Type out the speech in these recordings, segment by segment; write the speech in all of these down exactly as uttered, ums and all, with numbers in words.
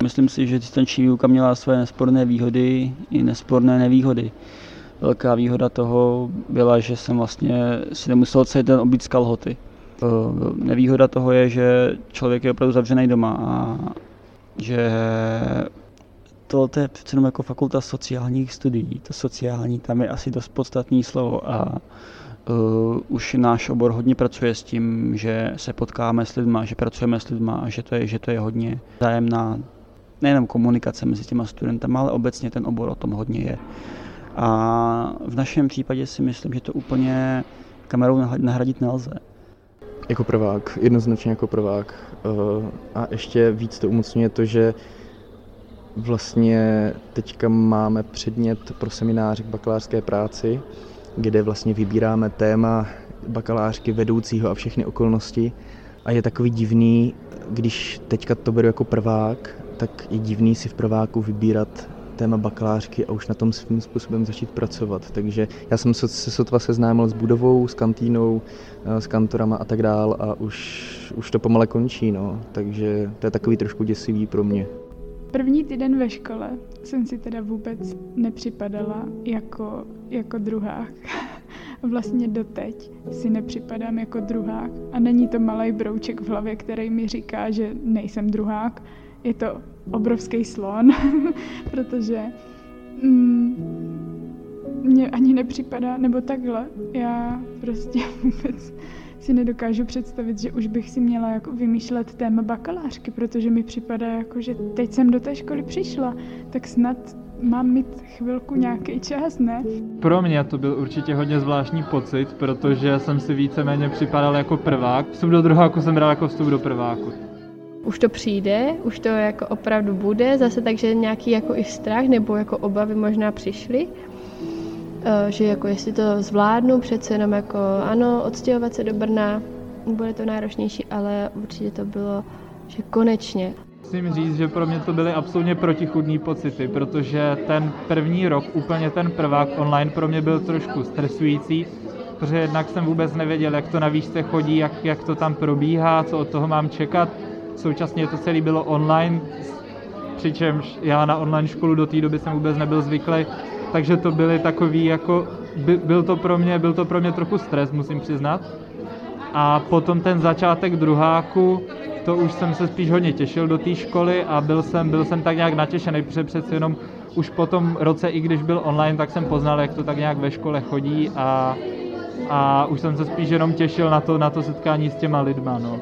Myslím si, že distanční výuka měla své nesporné výhody i nesporné nevýhody. Velká výhoda toho byla, že jsem vlastně si nemusel celý den obít z kalhoty. Nevýhoda toho je, že člověk je opravdu zavřený doma a že to je přece jenom jako fakulta sociálních studií. To sociální, tam je asi dost podstatné slovo a uh, už náš obor hodně pracuje s tím, že se potkáme s lidma, že pracujeme s lidma a že to je, že to je hodně vzájemná nejenom komunikace mezi těma studentama, ale obecně ten obor o tom hodně je. A v našem případě si myslím, že to úplně kamerou nahradit nelze. Jako prvák, jednoznačně jako prvák. A ještě víc to umocňuje to, že vlastně teďka máme předmět pro seminář k bakalářské práci, kde vlastně vybíráme téma bakalářky, vedoucího a všechny okolnosti. A je takový divný, když teďka to beru jako prvák, tak je divný si v prváku vybírat téma bakalářky a už na tom svým způsobem začít pracovat. Takže já jsem se sotva seznámil s budovou, s kantýnou, s kantorama a tak dál a už, už to pomale končí, no. Takže to je takový trošku děsivý pro mě. První týden ve škole jsem si teda vůbec nepřipadala jako, jako druhák. Vlastně doteď si nepřipadám jako druhák a není to malej brouček v hlavě, který mi říká, že nejsem druhák. Je to obrovský slon, protože mm, mě ani nepřipadá, nebo takhle, já prostě vůbec si nedokážu představit, že už bych si měla jako vymýšlet téma bakalářky, protože mi připadá jako, že teď jsem do té školy přišla, tak snad mám mít chvilku nějaký čas, ne? Pro mě to byl určitě hodně zvláštní pocit, protože jsem si víceméně připadal jako prvák. Vstup do druháku jsem bral jako vstup do prváku. Už to přijde, už to jako opravdu bude, zase takže nějaký jako i strach nebo jako obavy možná přišly, že jako jestli to zvládnu, přece jenom jako ano, odstěhovat se do Brna, bude to náročnější, ale určitě to bylo, že konečně. Musím říct, že pro mě to byly absolutně protichůdný pocity, protože ten první rok, úplně ten prvák online pro mě byl trošku stresující, protože jednak jsem vůbec nevěděl, jak to na výšce chodí, jak, jak to tam probíhá, co od toho mám čekat. Současně to celé bylo online, přičemž já na online školu do té doby jsem vůbec nebyl zvyklý, takže to byly takový jako, by, byl to pro mě, byl to pro mě trochu stres, musím přiznat. A potom ten začátek druháku, to už jsem se spíš hodně těšil do té školy a byl jsem, byl jsem tak nějak natěšený, protože přeci jenom už po tom roce, i když byl online, tak jsem poznal, jak to tak nějak ve škole chodí a, a už jsem se spíš jenom těšil na to, na to setkání s těma lidma, no.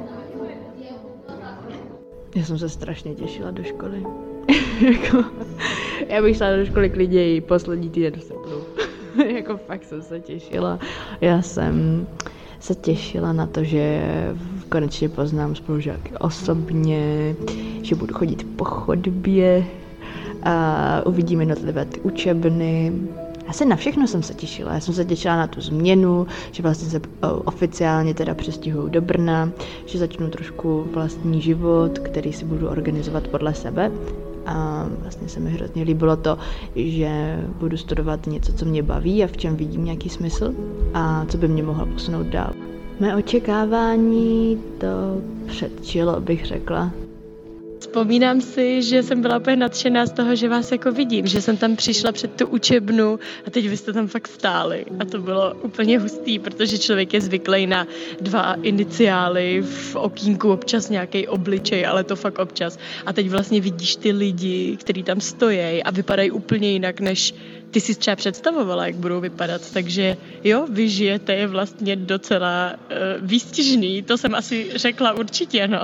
Já jsem se strašně těšila do školy. jako, já bych šla do školy klidně i poslední týden v srpnu. jako fakt jsem se těšila. Já jsem se těšila na to, že konečně poznám spolužáky osobně, že budu chodit po chodbě a uvidíme jednotlivé ty učebny. Asi na všechno jsem se těšila. Já jsem se těšila na tu změnu, že vlastně se oficiálně teda přestěhuju do Brna, že začnu trošku vlastní život, který si budu organizovat podle sebe. A vlastně se mi hrozně líbilo to, že budu studovat něco, co mě baví a v čem vidím nějaký smysl a co by mě mohlo posunout dál. Mé očekávání to předčilo, bych řekla. Vzpomínám si, že jsem byla úplně nadšená z toho, že vás jako vidím, že jsem tam přišla před tu učebnu a teď vy jste tam fakt stáli a to bylo úplně hustý, protože člověk je zvyklý na dva iniciály v okýnku, občas nějaký obličej, ale to fakt občas a teď vlastně vidíš ty lidi, kteří tam stojí a vypadají úplně jinak, než ty si třeba představovala, jak budou vypadat, takže jo, vy žijete je vlastně docela uh, výstižný, to jsem asi řekla určitě, no.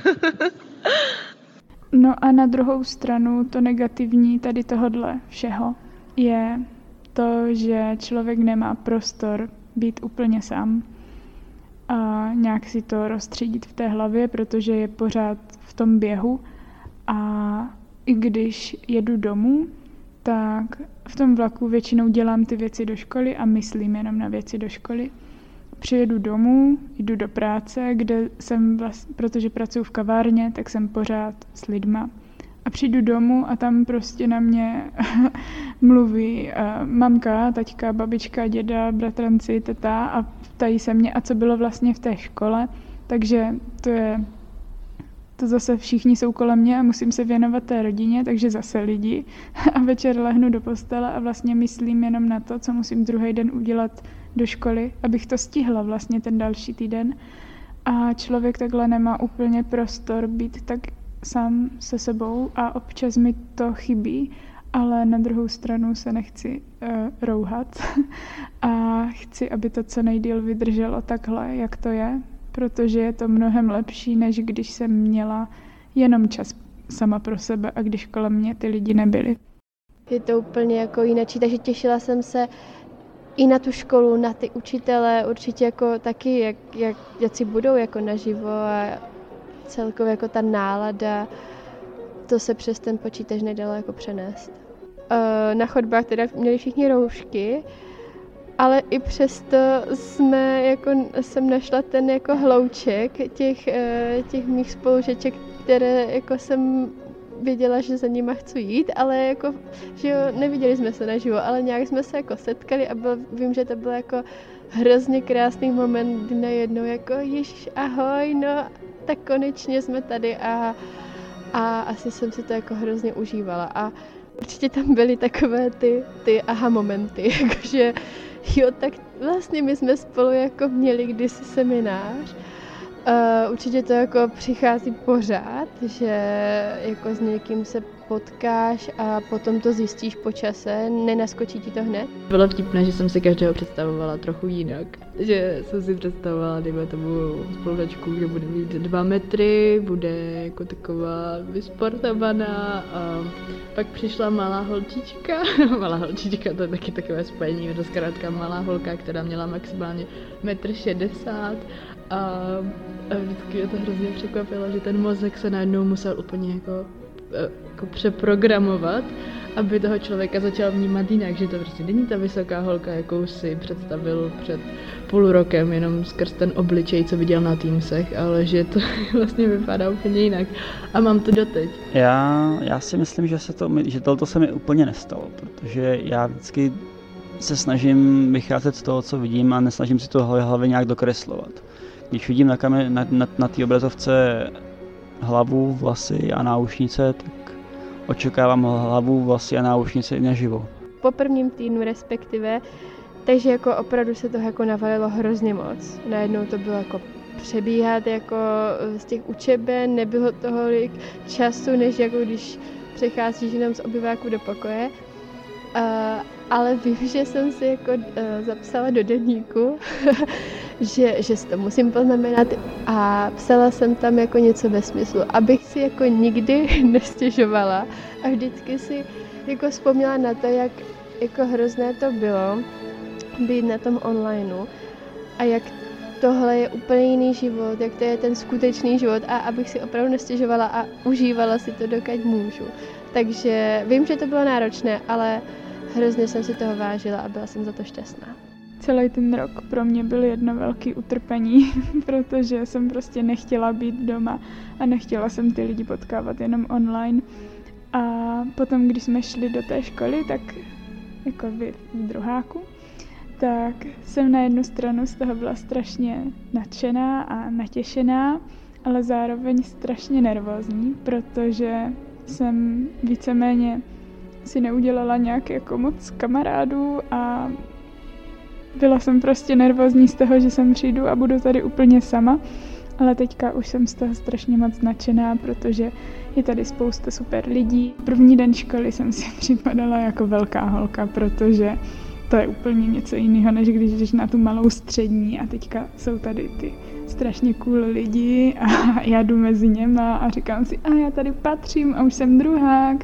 No a na druhou stranu to negativní tady tohodle všeho je to, že člověk nemá prostor být úplně sám a nějak si to rozstřídit v té hlavě, protože je pořád v tom běhu a i když jedu domů, tak v tom vlaku většinou dělám ty věci do školy a myslím jenom na věci do školy. Přijedu domů, jdu do práce, kde jsem vlastně, protože pracuji v kavárně, tak jsem pořád s lidma. A přijdu domů a tam prostě na mě mluví uh, mamka, taťka, babička, děda, bratranci, teta a ptají se mě, a co bylo vlastně v té škole. Takže to je to zase všichni jsou kolem mě a musím se věnovat té rodině, takže zase lidi. A večer lehnu do postele a vlastně myslím jenom na to, co musím druhý den udělat do školy, abych to stihla vlastně ten další týden. A člověk takhle nemá úplně prostor být tak sám se sebou a občas mi to chybí, ale na druhou stranu se nechci uh, rouhat a chci, aby to co nejdýl vydrželo takhle, jak to je, protože je to mnohem lepší, než když jsem měla jenom čas sama pro sebe a když kolem mě ty lidi nebyli. Je to úplně jako jináčí, takže těšila jsem se i na tu školu, na ty učitele, určitě jako taky, jak, jak, jak si budou jako naživo a celkově jako ta nálada, to se přes ten počítač nedalo jako přenést. Na chodbách teda měli všichni roušky, ale i přesto jsme, jako, jsem našla ten jako hlouček těch, těch mých spolužeček, které jako jsem věděla, že za nima chci jít, ale jako, že jo, neviděli jsme se naživo, ale nějak jsme se jako setkali a byl, vím, že to byl jako hrozně krásný moment, kdy najednou jako ježiš, ahoj, no, tak konečně jsme tady a, a asi jsem si to jako hrozně užívala a určitě tam byly takové ty, ty aha momenty, jakože jo, tak vlastně my jsme spolu jako měli kdysi seminář. Uh, určitě to jako přichází pořád, že jako s někým se potkáš a potom to zjistíš po čase, nenaskočí ti to hned. Bylo vtipné, že jsem si každého představovala trochu jinak. Že jsem si představovala, dejme tomu spolužačku, že bude mít dva metry, bude jako taková vysportovaná a pak přišla malá holčička. Malá holčička, to je taky takové spojení, je to zkrátka malá holka, která měla maximálně metr šedesát. A, a vždycky mě to hrozně překvapilo, že ten mozek se najednou musel úplně jako, jako přeprogramovat, aby toho člověka začal vnímat jinak, že to prostě není ta vysoká holka, jakou si představil před půl rokem, jenom skrz ten obličej, co viděl na Teamsech, ale že to vlastně vypadá úplně jinak. A mám to doteď. Já, já si myslím, že, se to, že tohle se mi úplně nestalo, protože já vždycky se snažím vycházet z toho, co vidím a nesnažím si to hlavě nějak dokreslovat. Když vidím na, kamer- na, na, na té obrazovce hlavu, vlasy a náušnice, tak očekávám hlavu, vlasy a náušnice i naživo. Po prvním týdnu respektive, takže jako opravdu se toho jako navalilo hrozně moc. Najednou to bylo jako přebíhat jako z těch učeben, nebylo tolik času, než jako když přecházíš jenom z obyváku do pokoje. Uh, ale vím, že jsem si jako uh, zapsala do deníku, že, že si to musím poznamenat a psala jsem tam jako něco ve smyslu, abych si jako nikdy nestěžovala a vždycky si jako vzpomněla na to, jak jako hrozné to bylo být na tom onlineu a jak tohle je úplně jiný život, jak to je ten skutečný život a abych si opravdu nestěžovala a užívala si to, dokud můžu. Takže vím, že to bylo náročné, ale hrozně jsem si toho vážila a byla jsem za to šťastná. Celý ten rok pro mě byl jedno velké utrpení, protože jsem prostě nechtěla být doma a nechtěla jsem ty lidi potkávat jenom online. A potom, když jsme šli do té školy, tak jako vy v druháku, tak jsem na jednu stranu z toho byla strašně nadšená a natěšená, ale zároveň strašně nervózní, protože jsem víceméně si neudělala nějak jako moc kamarádů a byla jsem prostě nervózní z toho, že sem přijdu a budu tady úplně sama, ale teďka už jsem z toho strašně moc nadšená, protože je tady spousta super lidí. První den školy jsem si připadala jako velká holka, protože to je úplně něco jiného, než když jdeš na tu malou střední a teďka jsou tady ty strašně cool lidi a já jdu mezi něma a říkám si, a já tady patřím a už jsem druhák.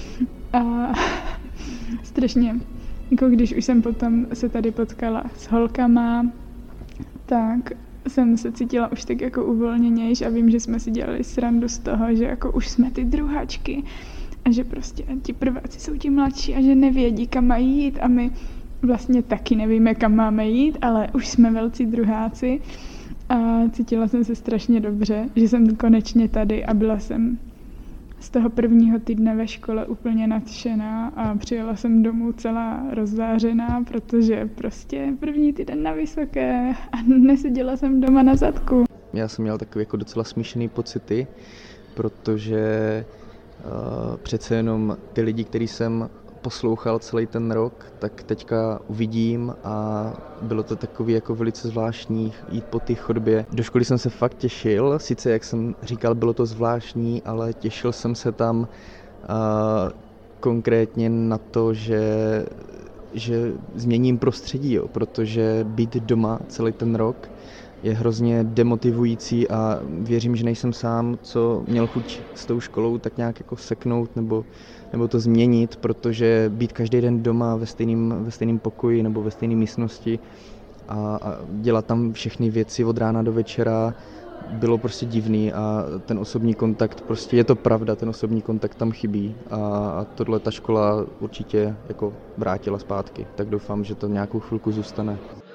A strašně, jako když už jsem potom se tady potkala s holkama, tak jsem se cítila už tak jako uvolněnějš a vím, že jsme si dělali srandu z toho, že jako už jsme ty druháčky a že prostě ti prváci jsou ti mladší a že nevědí, kam mají jít a my vlastně taky nevíme, kam máme jít, ale už jsme velcí druháci a cítila jsem se strašně dobře, že jsem konečně tady a byla jsem z toho prvního týdne ve škole úplně nadšená a přijela jsem domů celá rozzářená, protože prostě první týden na vysoké a neseděla jsem doma na zadku. Já jsem měl takové jako docela smíšené pocity, protože uh, přece jenom ty lidi, který jsem poslouchal celý ten rok, tak teďka uvidím a bylo to takový jako velice zvláštní jít po té chodbě. Do školy jsem se fakt těšil, sice jak jsem říkal, bylo to zvláštní, ale těšil jsem se tam uh, konkrétně na to, že, že změním prostředí, jo, protože být doma celý ten rok je hrozně demotivující a věřím, že nejsem sám, co měl chuť s tou školou tak nějak jako seknout nebo, nebo to změnit, protože být každý den doma ve stejném ve stejném pokoji nebo ve stejné místnosti a, a dělat tam všechny věci od rána do večera bylo prostě divný a ten osobní kontakt, prostě je to pravda, ten osobní kontakt tam chybí a, a tohle ta škola určitě jako vrátila zpátky, tak doufám, že to nějakou chvilku zůstane.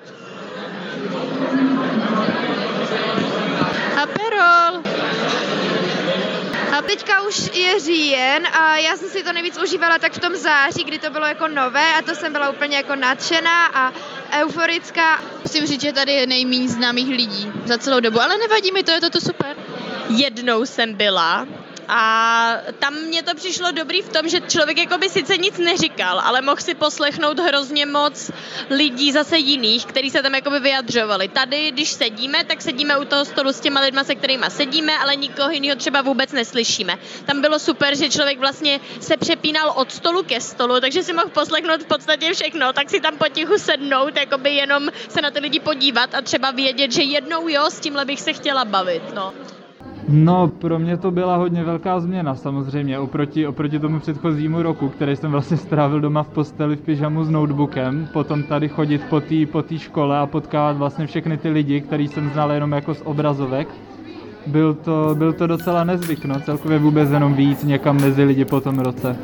Aperol. A teďka už je říjen a já jsem si to nejvíc užívala tak v tom září, kdy to bylo jako nové a to jsem byla úplně jako nadšená a euforická. Musím říct, že tady je nejméně známých lidí za celou dobu, ale nevadí mi to, je to super. Jednou jsem byla a tam mně to přišlo dobrý v tom, že člověk jako by sice nic neříkal, ale mohl si poslechnout hrozně moc lidí zase jiných, kteří se tam jakoby vyjadřovali. Tady, když sedíme, tak sedíme u toho stolu s těma lidma, se kterýma sedíme, ale nikoho jiného třeba vůbec neslyšíme. Tam bylo super, že člověk vlastně se přepínal od stolu ke stolu, takže si mohl poslechnout v podstatě všechno, tak si tam potichu sednout, jakoby jenom se na ty lidi podívat a třeba vědět, že jednou jo, s tímhle bych se chtěla bavit, no. No, pro mě to byla hodně velká změna samozřejmě, oproti, oproti tomu předchozímu roku, který jsem vlastně strávil doma v posteli v pyžamu s notebookem, potom tady chodit po té po té škole a potkávat vlastně všechny ty lidi, který jsem znal jenom jako z obrazovek. Byl to, byl to docela nezvyk, no, celkově vůbec jenom vyjít někam mezi lidi po tom roce.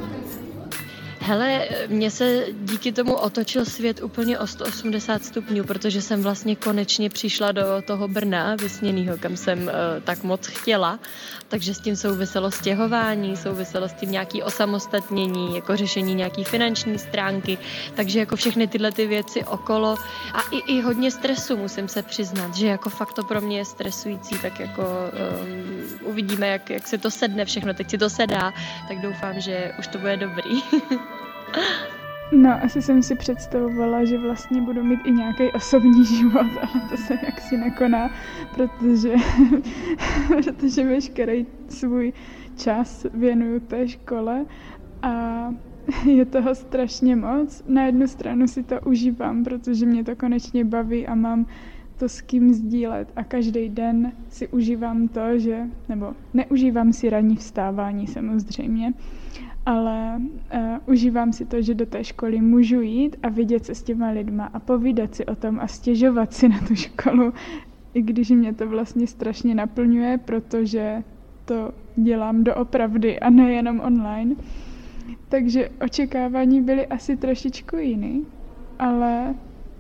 Hele, mně se díky tomu otočil svět úplně o sto osmdesát stupňů, protože jsem vlastně konečně přišla do toho Brna vysněnýho, kam jsem uh, tak moc chtěla. Takže s tím souviselo stěhování, souviselo s tím nějaký osamostatnění, jako řešení nějaký finanční stránky, takže jako všechny tyhle ty věci okolo a i, i hodně stresu, musím se přiznat, že jako fakt to pro mě je stresující, tak jako um, uvidíme, jak, jak se to sedne všechno, teď si to sedá, tak doufám, že už to bude dobrý. No, asi jsem si představovala, že vlastně budu mít i nějaký osobní život, ale to se jaksi nekoná, protože, protože veškerý svůj čas věnuju té škole a je toho strašně moc. Na jednu stranu si to užívám, protože mě to konečně baví a mám to s kým sdílet a každý den si užívám to, že, nebo neužívám si ranní vstávání samozřejmě, ale uh, užívám si to, že do té školy můžu jít a vidět se s těma lidma a povídat si o tom a stěžovat si na tu školu, i když mě to vlastně strašně naplňuje, protože to dělám doopravdy a nejenom online. Takže očekávání byly asi trošičku jiný, ale,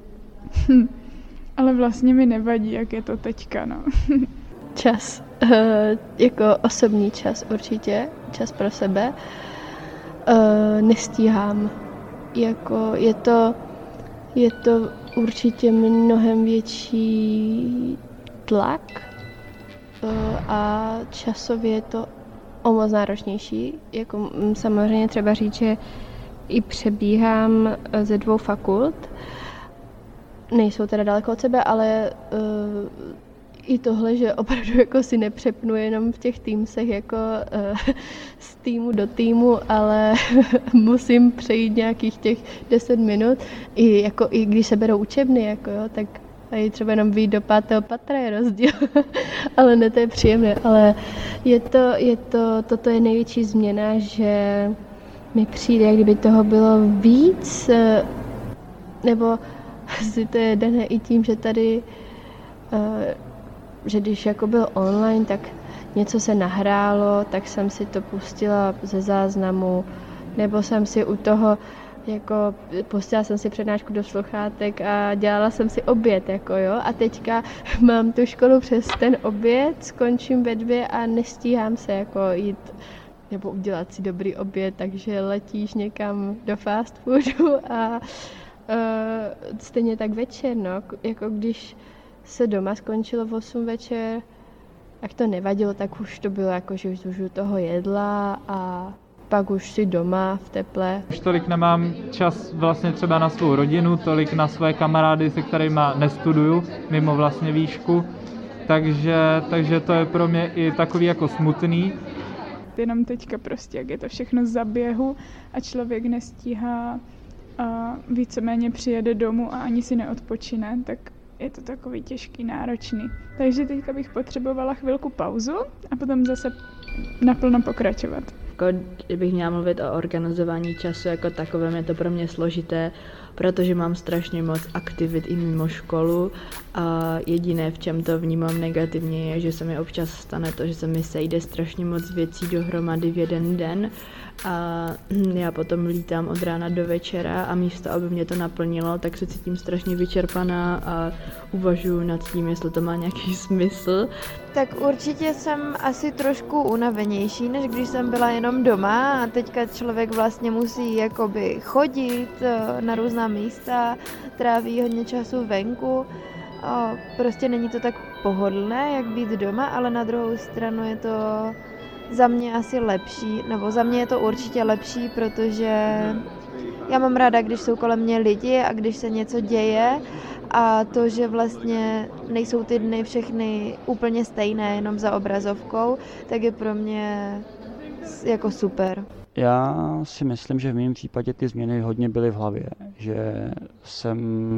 ale vlastně mi nevadí, jak je to teďka, no. Čas, uh, jako osobní čas určitě, čas pro sebe. Uh, nestíhám. Jako je to, je to určitě mnohem větší tlak uh, a časově je to o moc náročnější. Jako samozřejmě třeba říct, že i přebíhám ze dvou fakult. Nejsou teda daleko od sebe, ale uh, i tohle, že opravdu jako si nepřepnu jenom v těch týmsech jako uh, z týmu do týmu, ale musím přejít nějakých těch deset minut. I, jako, i když se berou učebny, jako, jo, tak tady třeba jenom vyjít do pátého patra je rozdíl, ale ne, to je příjemné. Ale je to, je to, toto je největší změna, že mi přijde, jak kdyby toho bylo víc, nebo si to je dané i tím, že tady uh, že když jako byl online, tak něco se nahrálo, tak jsem si to pustila ze záznamu, nebo jsem si u toho, jako pustila jsem si přednášku do sluchátek a dělala jsem si oběd, jako jo, a teďka mám tu školu přes ten oběd, skončím ve dvě a nestíhám se jako jít nebo udělat si dobrý oběd, takže letíš někam do fast foodu a uh, stejně tak večer, no, jako když se doma skončilo v osm večer, jak to nevadilo, tak už to bylo jako, že už u toho jedla a pak už si doma v teple. Už tolik nemám čas vlastně třeba na svou rodinu, tolik na své kamarády, se kterými nestuduju mimo vlastně výšku, takže, takže to je pro mě i takový jako smutný. Jenom teďka prostě, jak je to všechno za běhu a člověk nestíhá a víceméně přijede domů a ani si neodpočine, tak je to takový těžký, náročný. Takže teďka bych potřebovala chvilku pauzu a potom zase naplno pokračovat. Kdybych měla mluvit o organizování času jako takovém, je to pro mě složité, protože mám strašně moc aktivit i mimo školu a jediné, v čem to vnímám negativně, je, že se mi občas stane to, že se mi sejde strašně moc věcí dohromady v jeden den a já potom lítám od rána do večera a místo, aby mě to naplnilo, tak se cítím strašně vyčerpaná a uvažuji nad tím, jestli to má nějaký smysl. Tak určitě jsem asi trošku unavenější, než když jsem byla jenom doma a teďka člověk vlastně musí jakoby chodit na různá místa, tráví hodně času venku. Prostě není to tak pohodlné, jak být doma, ale na druhou stranu je to za mě asi lepší, nebo za mě je to určitě lepší, protože já mám ráda, když jsou kolem mě lidi a když se něco děje a to, že vlastně nejsou ty dny všechny úplně stejné, jenom za obrazovkou, tak je pro mě jako super. Já si myslím, že v mém případě ty změny hodně byly v hlavě, že jsem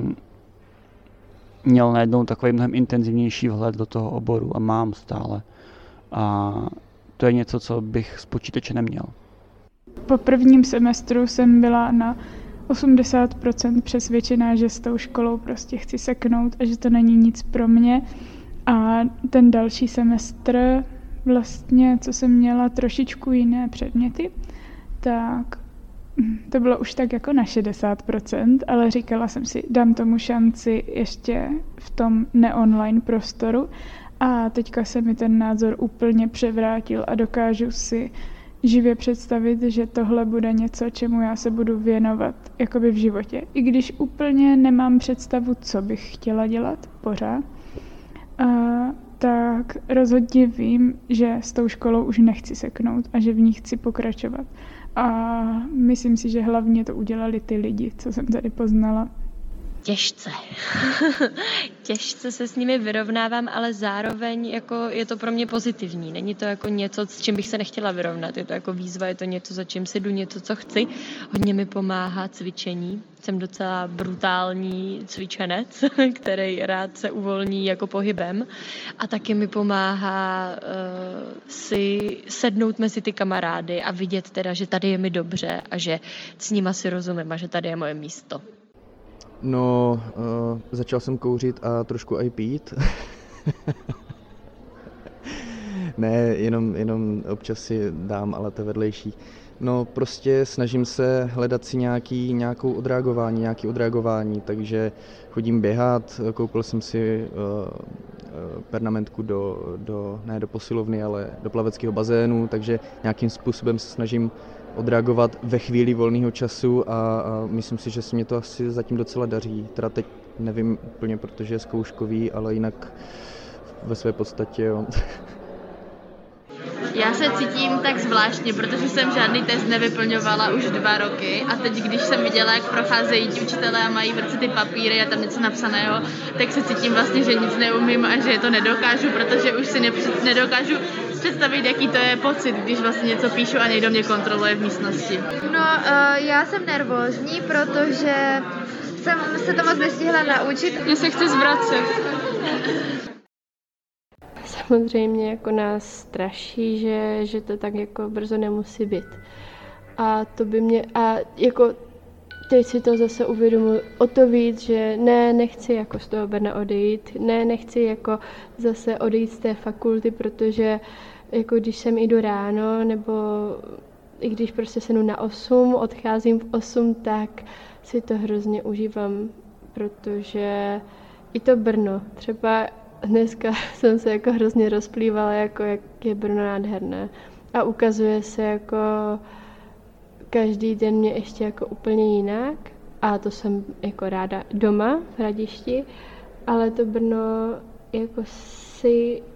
měl najednou takový mnohem intenzivnější vhled do toho oboru a mám stále. A to je něco, co bych z počítače neměl. Po prvním semestru jsem byla na osmdesát procent přesvědčená, že s tou školou prostě chci seknout a že to není nic pro mě. A ten další semestr, vlastně, co jsem měla trošičku jiné předměty, tak to bylo už tak jako na šedesát procent, ale říkala jsem si, dám tomu šanci ještě v tom neonline prostoru a teďka se mi ten názor úplně převrátil a dokážu si živě představit, že tohle bude něco, čemu já se budu věnovat jakoby v životě. I když úplně nemám představu, co bych chtěla dělat pořád, a tak rozhodně vím, že s tou školou už nechci seknout a že v ní chci pokračovat. A myslím si, že hlavně to udělali ty lidi, co jsem tady poznala. Těžce. Těžce se s nimi vyrovnávám, ale zároveň jako je to pro mě pozitivní. Není to jako něco, s čím bych se nechtěla vyrovnat. Je to jako výzva, je to něco, za čím si jdu, něco, co chci. Hodně mi pomáhá cvičení. Jsem docela brutální cvičenec, který rád se uvolní jako pohybem. A taky mi pomáhá uh, si sednout mezi ty kamarády a vidět teda, že tady je mi dobře a že s nima si rozumím a že tady je moje místo. No, uh, začal jsem kouřit a trošku i pít. Ne, jenom, jenom občas si dám, ale to je vedlejší. No, prostě snažím se hledat si nějaký, nějakou odreagování, nějaký odreagování, takže chodím běhat, koupil jsem si uh, pernamentku do, do, ne do posilovny, ale do plaveckého bazénu, takže nějakým způsobem se snažím odreagovat ve chvíli volného času a, a myslím si, že se mě to asi zatím docela daří. Teda teď nevím úplně, protože je zkouškový, ale jinak ve své podstatě jo. Já se cítím tak zvláštně, protože jsem žádný test nevyplňovala už dva roky a teď, když jsem viděla, jak procházejí ti učitelé a mají v ruce ty papíry a tam něco napsaného, tak se cítím vlastně, že nic neumím a že to nedokážu, protože už si nepřed, nedokážu představit, jaký to je pocit, když vlastně něco píšu a někdo mě kontroluje v místnosti. No, uh, já jsem nervózní, protože jsem se to moc nestihla naučit. Mně se chce zvracet. Samozřejmě jako nás straší, že, že to tak jako brzo nemusí být. A to by mě, a jako teď si to zase uvědomuji o to víc, že ne, nechci jako z toho Brna odejít, ne, nechci jako zase odejít z té fakulty, protože jako když sem jdu ráno, nebo i když prostě se jdu na osm, odcházím v osm, tak si to hrozně užívám, protože i to Brno, třeba dneska jsem se jako hrozně rozplývala, jako jak je Brno nádherné. A ukazuje se jako každý den mě ještě jako úplně jinak. A to jsem jako ráda doma v Hradišti. Ale to Brno jako si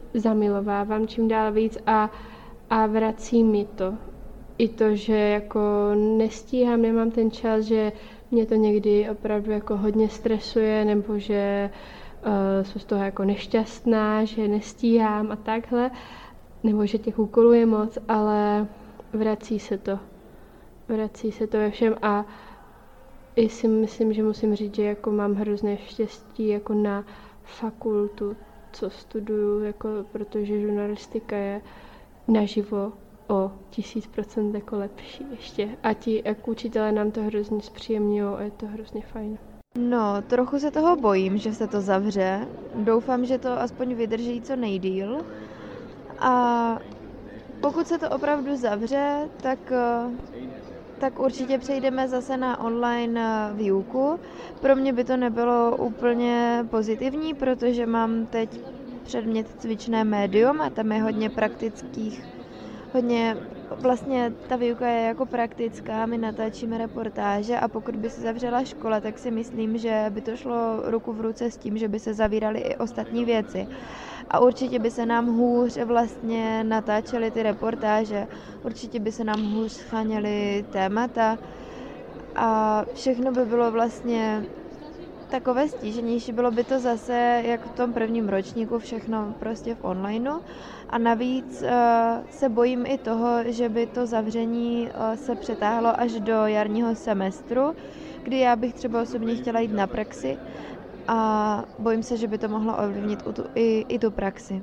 zamilovávám čím dál víc a, a vrací mi to. I to, že jako nestíhám, nemám ten čas, že mě to někdy opravdu jako hodně stresuje, nebo že uh, jsem z toho jako nešťastná, že nestíhám a takhle, nebo že těch úkolů je moc, ale vrací se to. Vrací se to ve všem a i si myslím, že musím říct, že jako mám hrozné štěstí jako na fakultu, co studuju, jako, protože žurnalistika je naživo o tisíc procent jako lepší ještě. A ti jako učitelé nám to hrozně zpříjemňují a je to hrozně fajn. No, trochu se toho bojím, že se to zavře. Doufám, že to aspoň vydrží co nejdýl. A pokud se to opravdu zavře, tak, tak určitě přejdeme zase na online výuku. Pro mě by to nebylo úplně pozitivní, protože mám teď předmět cvičné médium a tam je hodně praktických, hodně, vlastně ta výuka je jako praktická, my natáčíme reportáže a pokud by se zavřela škola, tak si myslím, že by to šlo ruku v ruce s tím, že by se zavíraly i ostatní věci. A určitě by se nám hůř vlastně natáčely ty reportáže, určitě by se nám hůř scháněly témata a všechno by bylo vlastně takové stíženější. Bylo by to zase, jak v tom prvním ročníku, všechno prostě v onlineu. A navíc uh, se bojím i toho, že by to zavření uh, se přetáhlo až do jarního semestru, kdy já bych třeba osobně chtěla jít na praxi a bojím se, že by to mohlo ovlivnit tu, i, i tu praxi.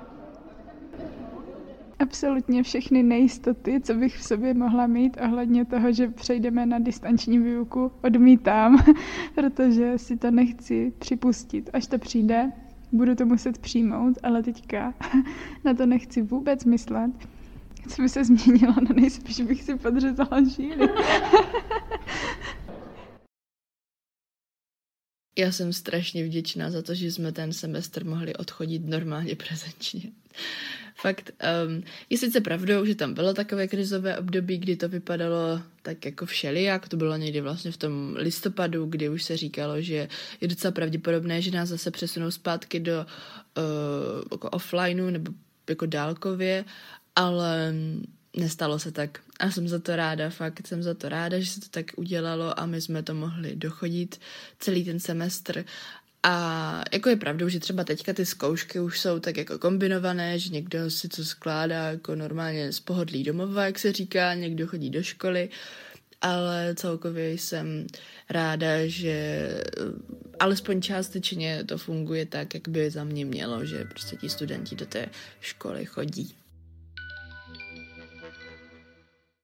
Absolutně všechny nejistoty, co bych v sobě mohla mít ohledně toho, že přejdeme na distanční výuku, odmítám, protože si to nechci připustit. Až to přijde, budu to muset přijmout, ale teďka na to nechci vůbec myslet. Co by se změnilo, no nejspíš bych si podřezala žíly. Já jsem strašně vděčná za to, že jsme ten semestr mohli odchodit normálně prezenčně. Fakt, um, je sice pravdou, že tam bylo takové krizové období, kdy to vypadalo tak jako všelijak, to bylo někdy vlastně v tom listopadu, kdy už se říkalo, že je docela pravděpodobné, že nás zase přesunou zpátky do uh, jako offlineu nebo jako dálkově, ale nestalo se tak. A jsem za to ráda, fakt jsem za to ráda, že se to tak udělalo a my jsme to mohli dochodit celý ten semestr. A jako je pravdou, že třeba teďka ty zkoušky už jsou tak jako kombinované, že někdo si to skládá jako normálně z pohodlí domova, jak se říká, někdo chodí do školy, ale celkově jsem ráda, že alespoň částečně to funguje tak, jak by za mě mělo, že prostě ti studenti do té školy chodí.